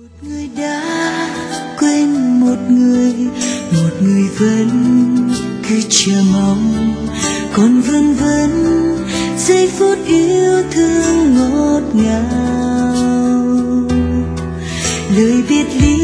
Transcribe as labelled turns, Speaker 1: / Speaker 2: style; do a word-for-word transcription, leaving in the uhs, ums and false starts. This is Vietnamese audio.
Speaker 1: Người đã quên một người, một người vẫn cứ chờ mong, còn vương vấn giây phút yêu thương ngọt ngào. Lời biệt ly